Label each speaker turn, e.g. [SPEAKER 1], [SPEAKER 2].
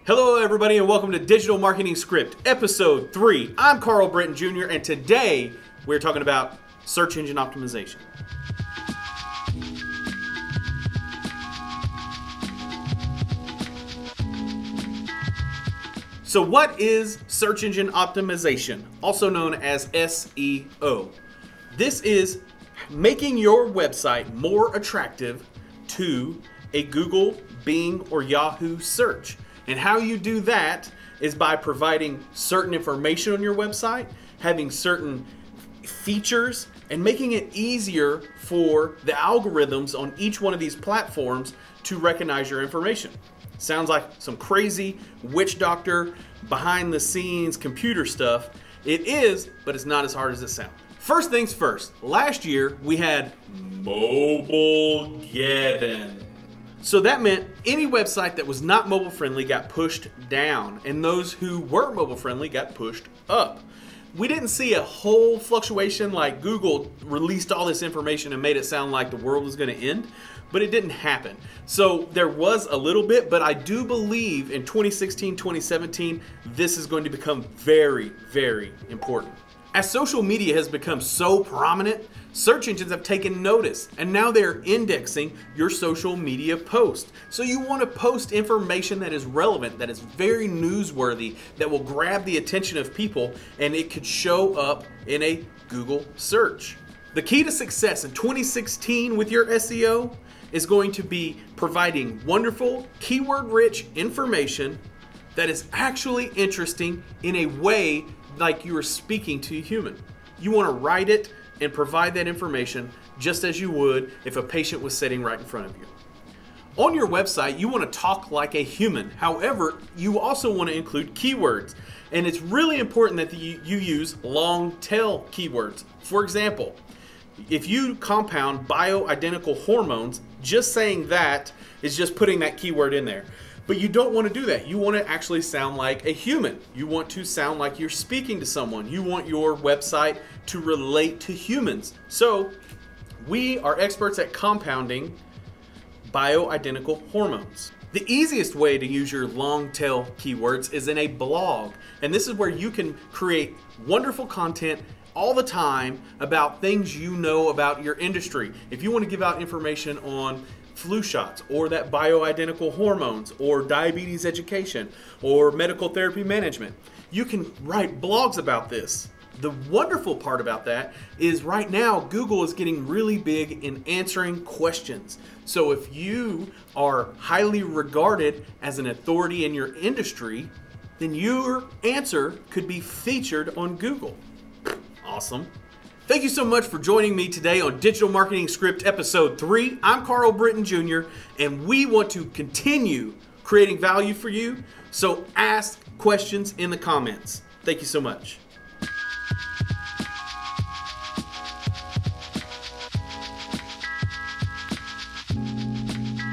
[SPEAKER 1] Hello everybody and welcome to Digital Marketing Script, episode 3. I'm Carl Britton Jr. and today we're talking about search engine optimization. So what is search engine optimization, also known as SEO? This is making your website more attractive to a Google, Bing, or Yahoo search. And how you do that is by providing certain information on your website, having certain features, and making it easier for the algorithms on each one of these platforms to recognize your information. Sounds like some crazy witch doctor, behind the scenes computer stuff. It is, but it's not as hard as it sounds. First things first, last year we had Mobilegeddon. So that meant any website that was not mobile friendly got pushed down, and those who were mobile friendly got pushed up. We didn't see a whole fluctuation like Google released all this information and made it sound like the world was going to end, but it didn't happen. So there was a little bit, but I do believe in 2016, 2017, this is going to become very, very important. As social media has become so prominent, search engines have taken notice, and now they're indexing your social media post. So you want to post information that is relevant, that is very newsworthy, that will grab the attention of people, and it could show up in a Google search. The key to success in 2016 with your SEO is going to be providing wonderful, keyword-rich information that is actually interesting in a way like you are speaking to a human. You want to write it and provide that information just as you would if a patient was sitting right in front of you. On your website, you want to talk like a human. However, you also want to include keywords. And it's really important that you use long tail keywords. For example, if you compound bioidentical hormones, just saying that is just putting that keyword in there. But you don't want to do that. You want to actually sound like a human. You want to sound like you're speaking to someone. You want your website to relate to humans. So we are experts at compounding bioidentical hormones. The easiest way to use your long tail keywords is in a blog. And this is where you can create wonderful content all the time about things you know about your industry. If you want to give out information on flu shots or that bioidentical hormones or diabetes education or medical therapy management, you can write blogs about this. The wonderful part about that is right now Google is getting really big in answering questions. So if you are highly regarded as an authority in your industry, then your answer could be featured on Google. Awesome. Thank you so much for joining me today on Digital Marketing Script episode 3. I'm Carl Britton Jr. and we want to continue creating value for you. So ask questions in the comments. Thank you so much.